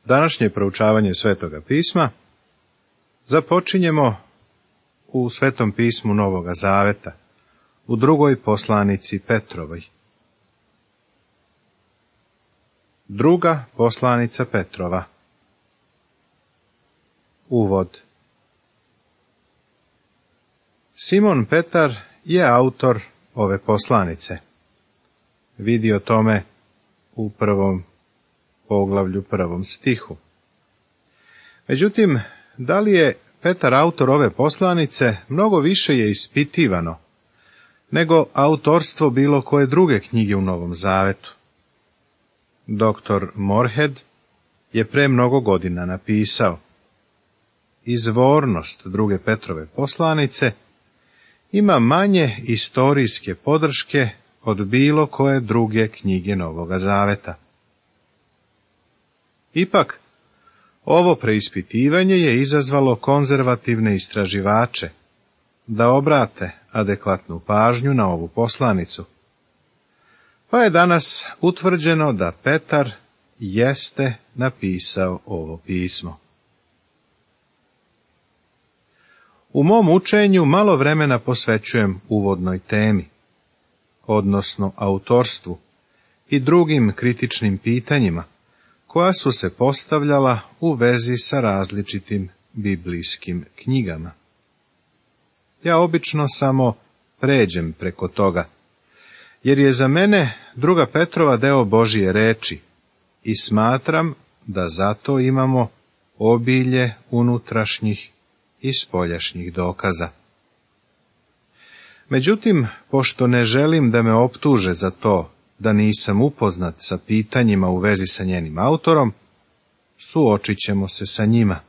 Današnje proučavanje Svetoga pisma započinjemo u Svetom pismu Novoga Zaveta, u drugoj poslanici Petrovoj. Druga poslanica Petrova. Uvod. Simon Petar je autor ove poslanice. Vidi o tome u prvom poglavlju, prvom stihu. Međutim, da li je Petar autor ove poslanice, mnogo više je ispitivano nego autorstvo bilo koje druge knjige u Novom Zavetu. Dr. Morehead je pre mnogo godina napisao: izvornost druge Petrove poslanice ima manje istorijske podrške od bilo koje druge knjige Novoga Zaveta. Ipak, ovo preispitivanje je izazvalo konzervativne istraživače da obrate adekvatnu pažnju na ovu poslanicu, pa je danas utvrđeno da Petar jeste napisao ovo pismo. U mom učenju malo vremena posvećujem uvodnoj temi, odnosno autorstvu i drugim kritičnim pitanjima koja su se postavljala u vezi sa različitim biblijskim knjigama. Ja obično samo pređem preko toga, jer je za mene druga Petrova deo Božije reči i smatram da zato imamo obilje unutrašnjih i spoljašnjih dokaza. Međutim, pošto ne želim da me optuže za to da nisam upoznat sa pitanjima u vezi sa njenim autorom, suočit ćemo se sa njima.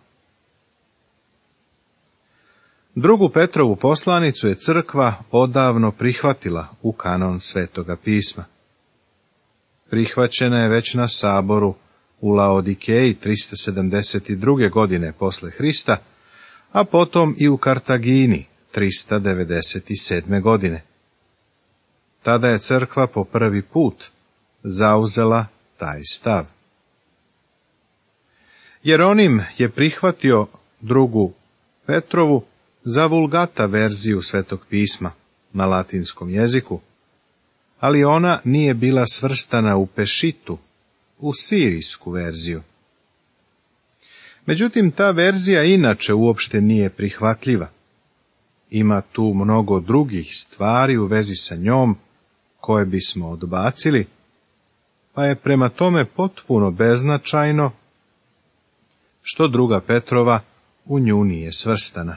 Drugu Petrovu poslanicu je crkva odavno prihvatila u kanon Svetoga pisma. Prihvaćena je već na saboru u Laodikeji 372. godine posle Hrista, a potom i u Kartagini 397. godine. Tada je crkva po prvi put zauzela taj stav. Jeronim je prihvatio drugu Petrovu za vulgata verziju Svetog pisma na latinskom jeziku, ali ona nije bila svrstana u Pešitu, u sirijsku verziju. Međutim, ta verzija inače uopšte nije prihvatljiva. Ima tu mnogo drugih stvari u vezi sa njom koje bismo odbacili, pa je prema tome potpuno beznačajno što druga Petrova u nju nije svrstana.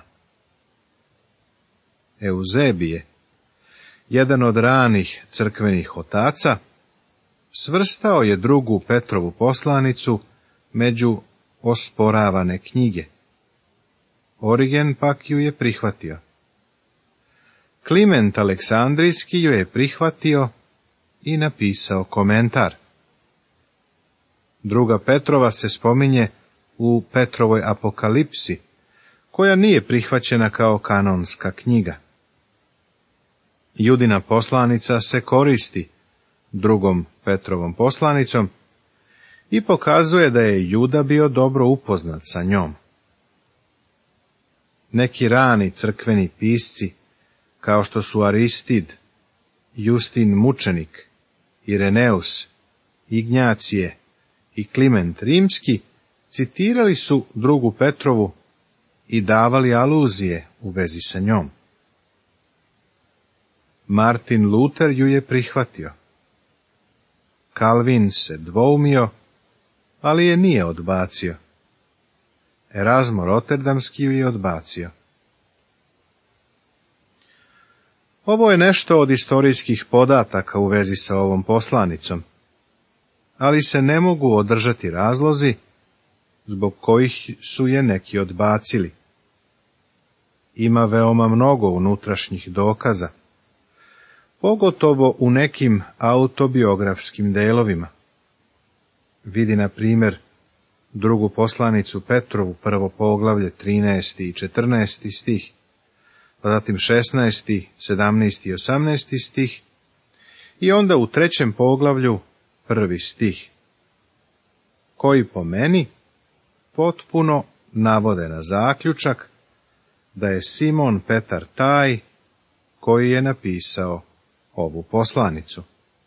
Euzebije, jedan od ranih crkvenih otaca, svrstao je drugu Petrovu poslanicu među osporavane knjige. Origen pak ju je prihvatio. Kliment Aleksandrijski ju je prihvatio i napisao komentar. Druga Petrova se spominje u Petrovoj Apokalipsi, koja nije prihvaćena kao kanonska knjiga. Judina poslanica se koristi drugom Petrovom poslanicom i pokazuje da je Juda bio dobro upoznat sa njom. Neki rani crkveni pisci, kao što su Aristid, Justin Mučenik, Ireneus, Ignjacije i Kliment Rimski, citirali su drugu Petrovu i davali aluzije u vezi sa njom. Martin Luter ju je prihvatio. Kalvin se dvoumio, ali je nije odbacio. Erazmo Roterdamski ju je odbacio. Ovo je nešto od istorijskih podataka u vezi sa ovom poslanicom, ali se ne mogu održati razlozi zbog kojih su je neki odbacili. Ima veoma mnogo unutrašnjih dokaza, pogotovo u nekim autobiografskim delovima. Vidi, na primjer, drugu poslanicu Petrovu, prvo poglavlje, 13. i 14. stih, pa zatim 16., 17. i 18. stih, i onda u 3. poglavlju 1. stih, koji po meni potpuno navode na zaključak da je Simon Petar taj koji je napisao ovu poslanicu.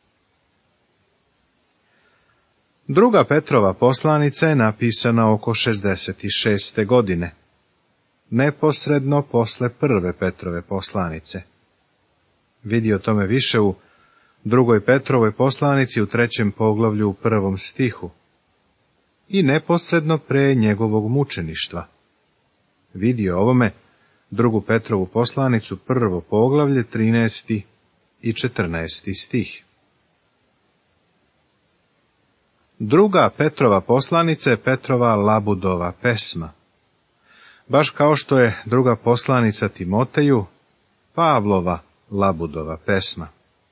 Druga Petrova poslanica je napisana oko 66. godine, neposredno posle prve Petrove poslanice. Vidi o tome više u drugoj Petrovoj poslanici u 3. poglavlju u 1. stihu i neposredno pre njegovog mučeništva. Vidi o ovome drugu Petrovu poslanicu 1. poglavlje 13. i 14. stih. Druga Petrova poslanica je Petrova Labudova pesma. Baš kao što je druga poslanica Timoteju, Pavlova Labudova pesma.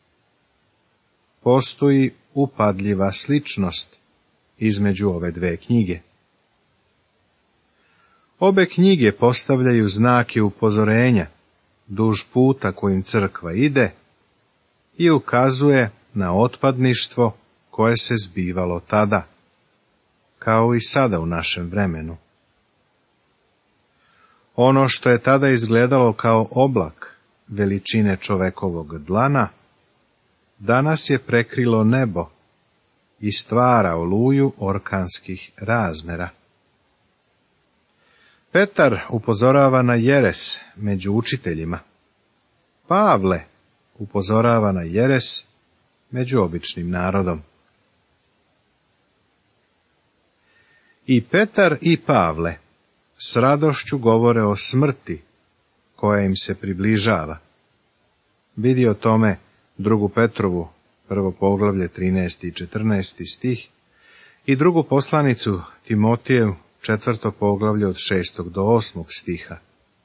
Postoji upadljiva sličnost između ove dve knjige. Obe knjige postavljaju znake upozorenja duž puta kojim crkva ide i ukazuje na otpadništvo koje se zbivalo tada, kao i sada u našem vremenu. Ono što je tada izgledalo kao oblak veličine čovekovog dlana, danas je prekrilo nebo i stvara oluju orkanskih razmera. Petar upozorava na jeres među učiteljima. Pavle upozorava na jeres među običnim narodom. I Petar i Pavle s radošću govore o smrti koja im se približava. Vidi o tome drugu Petrovu, 1. poglavlje 13. i 14. stih i drugu poslanicu Timotijev, 4. poglavlje od 6. do 8. stiha.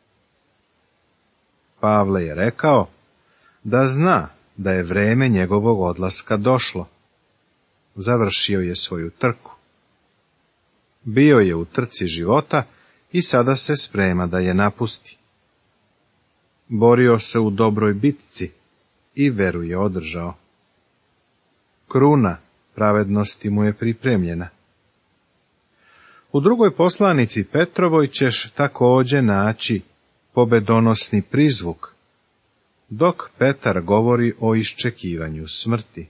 Pavle je rekao da zna da je vreme njegovog odlaska došlo. Završio je svoju trku. Bio je u trci života i sada se sprema da je napusti. Borio se u dobroj bitci i veru je održao. Kruna pravednosti mu je pripremljena. U drugoj poslanici Petrovoj ćeš također naći pobedonosni prizvuk, dok Petar govori o iščekivanju smrti.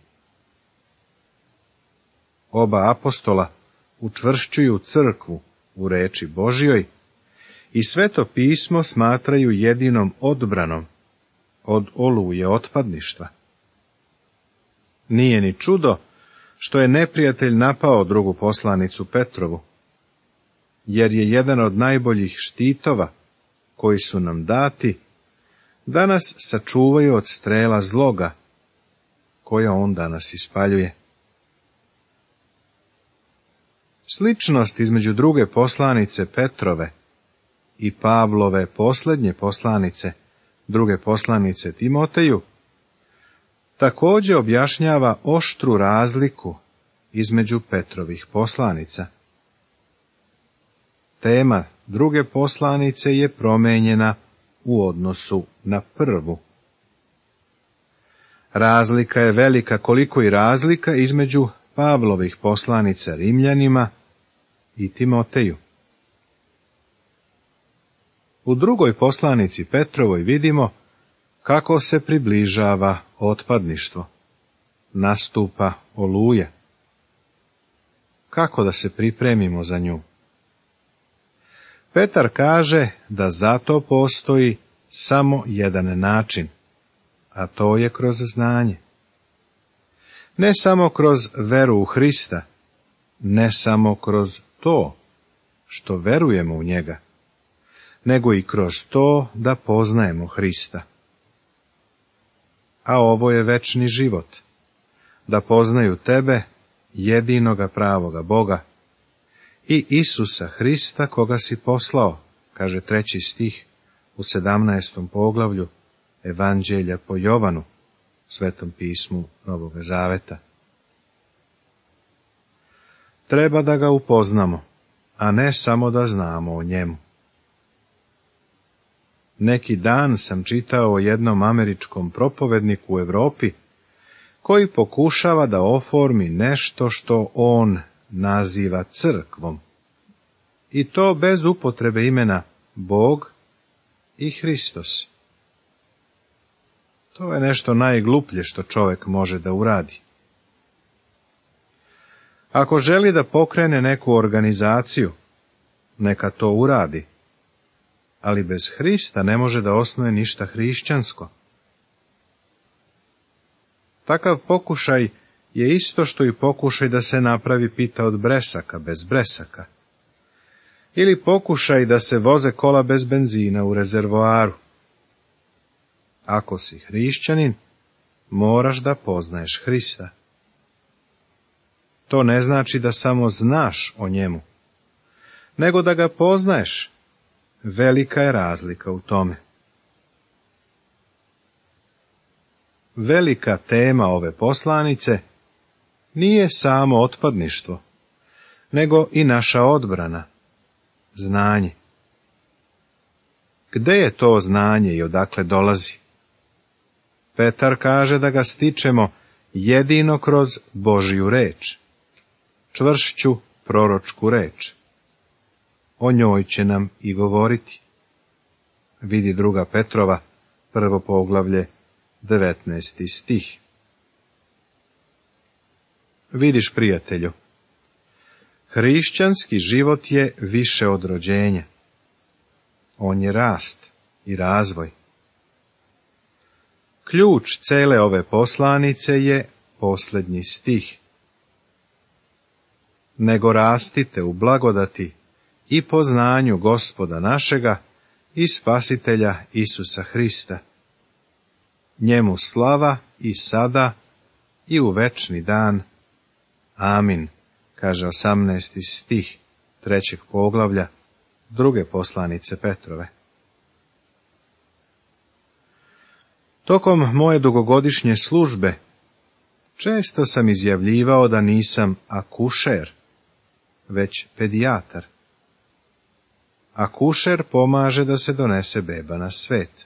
Oba apostola učvršćuju crkvu u reči Božjoj i Sveto pismo smatraju jedinom odbranom od oluje otpadništva. Nije ni čudo što je neprijatelj napao drugu poslanicu Petrovu, jer je jedan od najboljih štitova koji su nam dati da nas sačuvaju od strela zloga koja on danas ispaljuje. Sličnost između druge poslanice Petrove i Pavlove posljednje poslanice, druge poslanice Timoteju, također objašnjava oštru razliku između Petrovih poslanica. Tema druge poslanice je promijenjena u odnosu na prvu. Razlika je velika koliko i razlika između Pavlovih poslanica Rimljanima i Timoteju. U drugoj poslanici Petrovoj vidimo kako se približava otpadništvo, nastupa oluja. Kako da se pripremimo za nju? Petar kaže da za to postoji samo jedan način, a to je kroz znanje. Ne samo kroz veru u Hrista, ne samo kroz to što verujemo u njega, nego i kroz to da poznajemo Hrista. A ovo je večni život, da poznaju tebe, jedinoga pravoga Boga, i Isusa Hrista koga si poslao, kaže 3. stih u 17. poglavlju Evanđelja po Jovanu, Svetom pismu Novoga Zaveta. Treba da ga upoznamo, a ne samo da znamo o njemu. Neki dan sam čitao o jednom američkom propovedniku u Europi, koji pokušava da oformi nešto što on naziva crkvom. i to bez upotrebe imena Bog i Hristos. To je nešto najgluplje što čovjek može da uradi. Ako želi da pokrene neku organizaciju, neka to uradi, ali bez Hrista ne može da osnuje ništa hrišćansko. Takav pokušaj je isto što i pokušaj da se napravi pita od bresaka bez bresaka, ili pokušaj da se voze kola bez benzina u rezervoaru. Ako si hrišćanin, moraš da poznaješ Hrista. To ne znači da samo znaš o njemu, nego da ga poznaješ. Velika je razlika u tome. Velika tema ove poslanice nije samo otpadništvo, nego i naša odbrana, znanje. Gde je to znanje i odakle dolazi? Petar kaže da ga stičemo jedino kroz Božju reč, čvršću proročku reč. O njoj će nam i govoriti. Vidi 2. Petrova, 1. poglavlje, 19. stih. Vidiš, prijatelju, hrišćanski život je više od rođenja. On je rast i razvoj. Ključ cele ove poslanice je posljednji stih. Nego rastite u blagodati i poznanju Gospoda našega i Spasitelja Isusa Hrista. Njemu slava i sada i u večni dan. Amin, kaže 18. stih 3. poglavlja 2. poslanice Petrove. Tokom moje dugogodišnje službe često sam izjavljivao da nisam akušer, već pedijatar. Akušer pomaže da se donese beba na svet.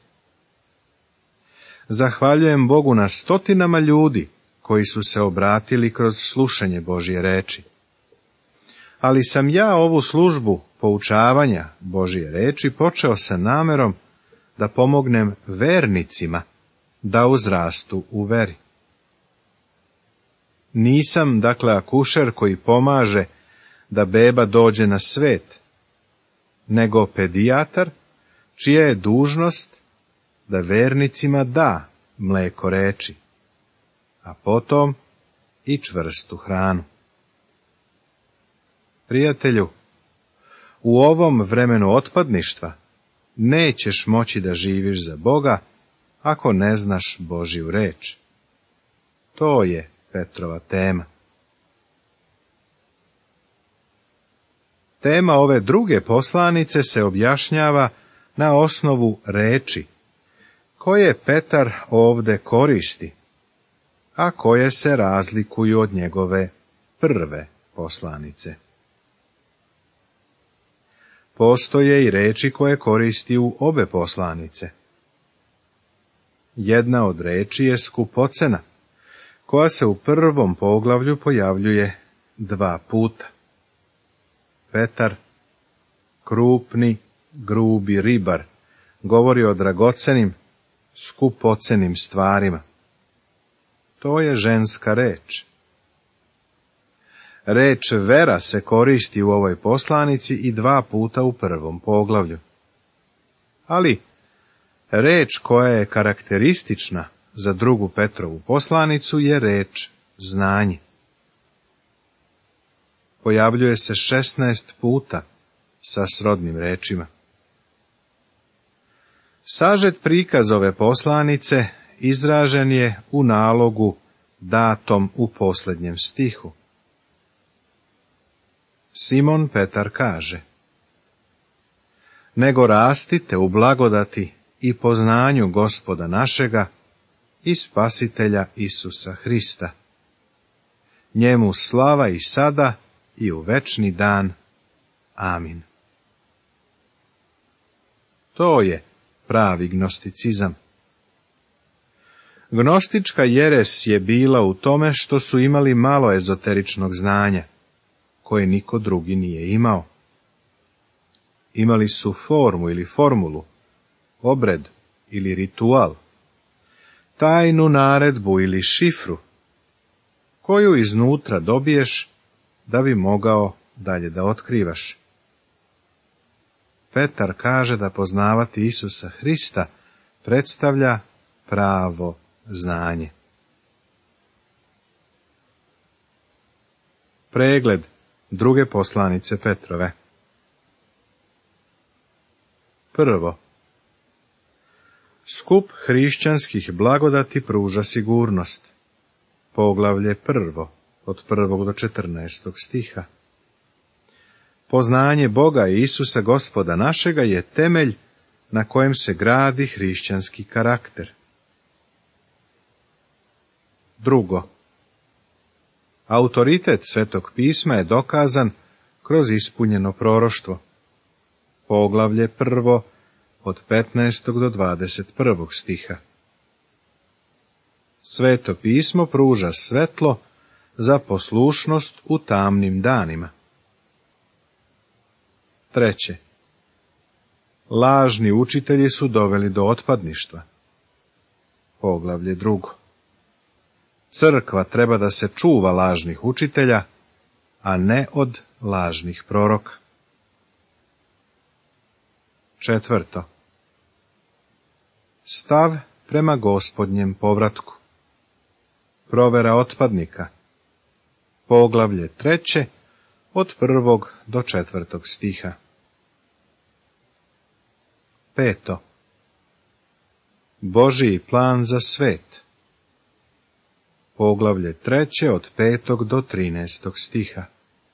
Zahvaljujem Bogu na stotinama ljudi koji su se obratili kroz slušanje Božje reči. Ali sam ja ovu službu poučavanja Božje reči počeo sa namerom da pomognem vernicima da uzrastu u veri. Nisam, dakle, akušer koji pomaže da beba dođe na svet, nego pedijatar, čija je dužnost da vernicima da mleko reči, a potom i čvrstu hranu. Prijatelju, u ovom vremenu otpadništva nećeš moći da živiš za Boga ako ne znaš Božju reč. To je Petrova tema. Tema ove druge poslanice se objašnjava na osnovu reči, koje Petar ovde koristi, a koje se razlikuju od njegove prve poslanice. Postoje i reči koje koristi u obe poslanice. Jedna od reči je skupocena, koja se u 1. poglavlju pojavljuje 2 puta. Petar, krupni, grubi ribar, govori o dragocenim, skupocenim stvarima. To je ženska reč. Reč vera se koristi u ovoj poslanici i 2 puta u 1. poglavlju. Ali reč koja je karakteristična za 2. Petrovu poslanicu je reč znanje. Pojavljuje se 16 puta sa srodnim rečima. Sažet prikaz ove poslanice izražen je u nalogu datom u posljednjem stihu. Simon Petar kaže: nego rastite u blagodati i poznanju Gospoda našega i Spasitelja Isusa Hrista. Njemu slava i sada i u večni dan. Amin. To je pravi gnosticizam. Gnostička jeres je bila u tome što su imali malo ezoteričnog znanja, koje niko drugi nije imao. imali su formu ili formulu, obred ili ritual, tajnu naredbu ili šifru, koju iznutra dobiješ da bi mogao dalje da otkrivaš. Petar kaže da poznavati Isusa Hrista predstavlja pravo znanje. Pregled druge poslanice Petrove. Prvo. Skup hrišćanskih blagodati pruža sigurnost. Poglavlje 1, od 1. do 14. stiha. Poznanje Boga i Isusa Gospoda našega je temelj na kojem se gradi hrišćanski karakter. Drugo. Autoritet Svetog pisma je dokazan kroz ispunjeno proroštvo. Poglavlje 1, od 15. do 21. stiha. Sveto pismo pruža svetlo za poslušnost u tamnim danima. Treće. Lažni učitelji su doveli do otpadništva. Poglavlje 2. Crkva treba da se čuva lažnih učitelja, a ne od lažnih proroka. Četvrto. Stav prema Gospodnjem povratku. Provera otpadnika. Poglavlje 3, od 1. do 4. stiha. Peto. Božiji plan za svet. Poglavlje 3, od 5. do 13. stiha.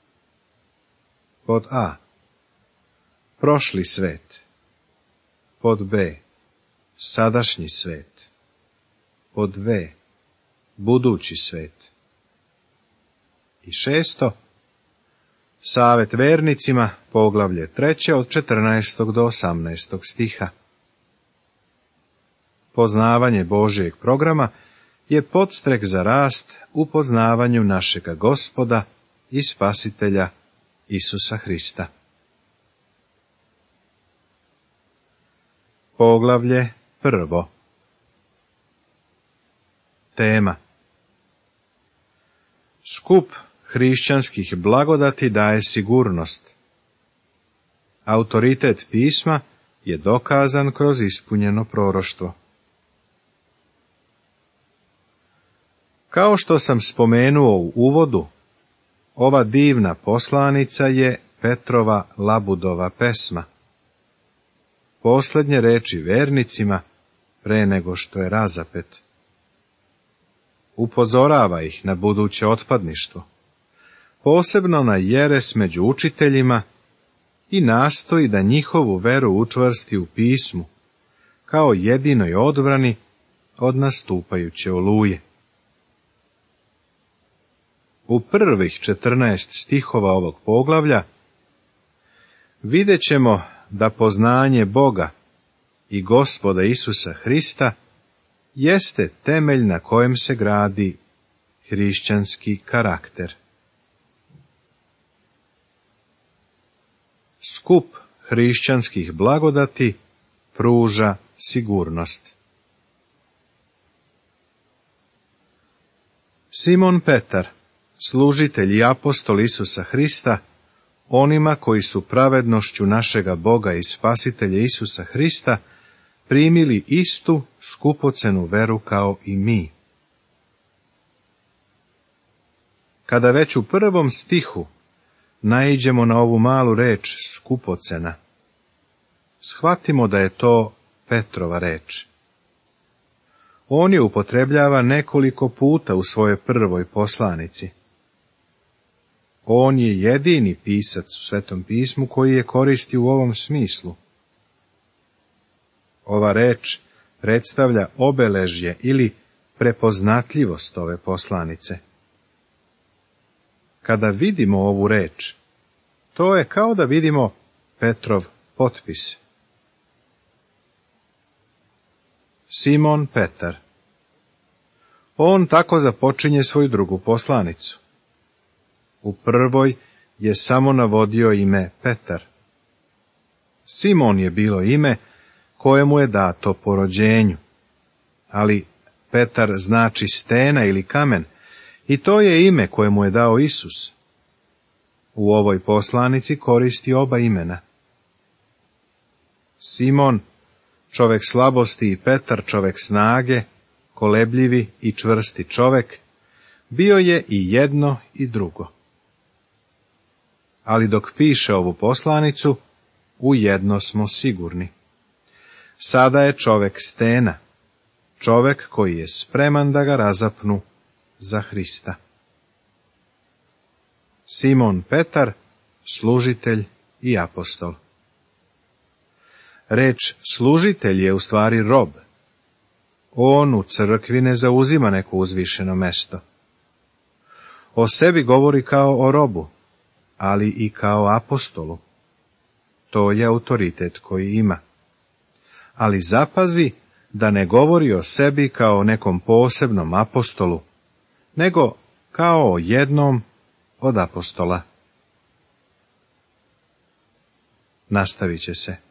Pod A. Prošli svet. Pod B. Sadašnji svet. Pod V. Budući svet. I 6. Savet vernicima, poglavlje 3, od 14. do 18. stiha. Poznavanje Božijeg programa je podstrek za rast u poznavanju našega Gospoda i Spasitelja Isusa Hrista. Poglavlje 1. Tema. Skup hrišćanskih blagodati daje sigurnost. Autoritet pisma je dokazan kroz ispunjeno proroštvo. Kao što sam spomenuo u uvodu, ova divna poslanica je Petrova Labudova pesma. Posljednje reči vernicima pre nego što je razapet. Upozorava ih na buduće otpadništvo, posebno na jeres među učiteljima, i nastoji da njihovu veru učvrsti u pismu, kao jedinoj odbrani od nastupajuće oluje. U prvih 14 stihova ovog poglavlja vidjet ćemo da poznanje Boga i Gospoda Isusa Hrista jeste temelj na kojem se gradi hrišćanski karakter. Skup hrišćanskih blagodati pruža sigurnost. Simon Petar, služitelj i apostol Isusa Hrista, onima koji su pravednošću našega Boga i Spasitelja Isusa Hrista primili istu skupocenu veru kao i mi. Kada već u 1. stihu naiđemo na ovu malu reč skupocena, shvatimo da je to Petrova reč. On je upotrebljava nekoliko puta u svojoj prvoj poslanici. On je jedini pisac u Svetom pismu koji je koristi u ovom smislu. Ova reč predstavlja obeležje ili prepoznatljivost ove poslanice. Kada vidimo ovu reč, to je kao da vidimo Petrov potpis. Simon Petar. On tako započinje svoju drugu poslanicu. U prvoj je samo navodio ime Petar. Simon je bilo ime kojemu je dato po rođenju, ali Petar znači stena ili kamen, i to je ime koje mu je dao Isus. U ovoj poslanici koristi oba imena. Simon, čovek slabosti, i Petar, čovek snage, kolebljivi i čvrsti čovek, bio je i jedno i drugo. Ali dok piše ovu poslanicu, u jedno smo sigurni. Sada je čovek stena, čovek koji je spreman da ga razapnu za Hrista. Simon Petar, služitelj i apostol. Reč služitelj je u stvari rob. On u crkvi ne zauzima neko uzvišeno mesto. O sebi govori kao o robu, ali i kao apostolu. To je autoritet koji ima. Ali zapazi da ne govori o sebi kao o nekom posebnom apostolu, nego kao o jednom od apostola. Nastavit će se.